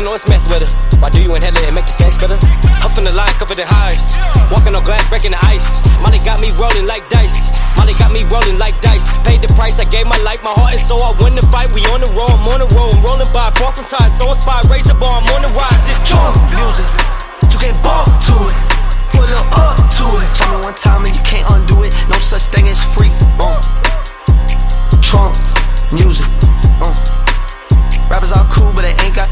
don't know it's meth with her. Why do you inhale it and make the sex better? Huffing the line, covered in hives. Walking on glass, breaking the ice. Molly got me rolling like dice. Molly got me rolling like dice. Paid the price, I gave my life, my heart and soul. I win the fight, we on the road, I'm on the road. I'm rolling by, far from tired, so inspired, raise the bar, I'm